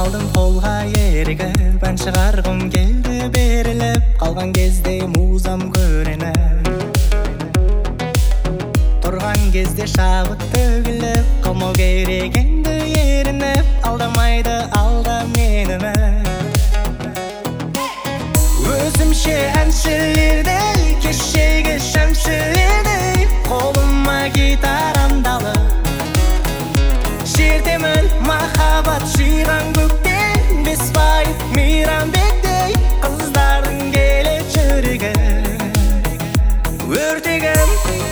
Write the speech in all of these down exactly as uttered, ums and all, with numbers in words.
алдым қолға ерігіп, ән шығарғым келді беріліп, қалған кезде музам көрініп, тұрған кезде шабыт төгіліп, қалмау керек енді ерініп, алдамайды алда мені өзімше әншілердей, кешегі шәмшілердей, қолыма гитарамды алып шертемін махаббат жиған көктен, бесбайып Мейрамбектей, қыздардың келет жүрегі өртегім.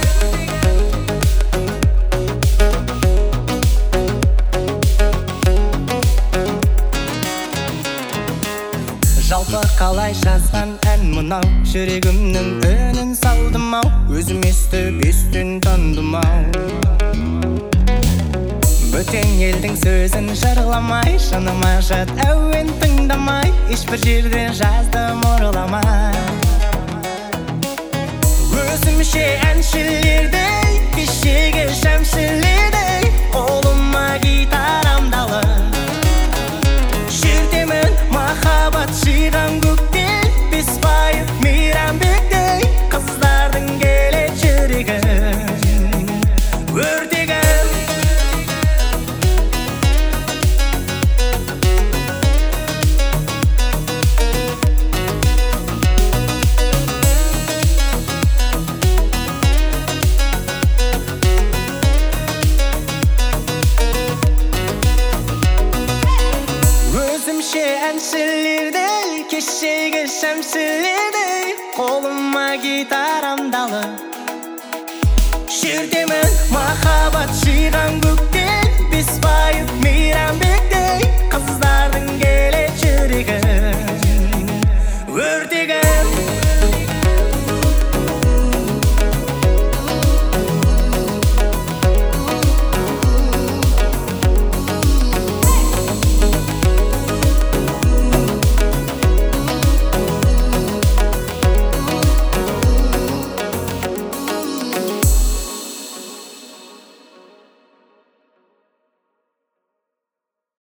Жалпы қалай жазған ән мынау, жүрегімнің үнін салдым ау, өзім естіп естен тандым ау. Бөтен елдің сөзін жырламай, жаныма жат әуен тыңдамай, ешбір жерде жаздым ұрламай. Өзімше әншілердей, кешегі шәмшілердей, қолыма гитарамды алып шертемін махаббат жиған көктен, бесбайып Мейрамбектей, қыздардың келет жүрегі өртегім. Өзімше әншілердей, кешегі шәмшілердей, қолыма гитарамды алып шертемін махаббат жиған көктен, бесбайып Мейрамбектей, қыздардың келет жүрегі өртегім.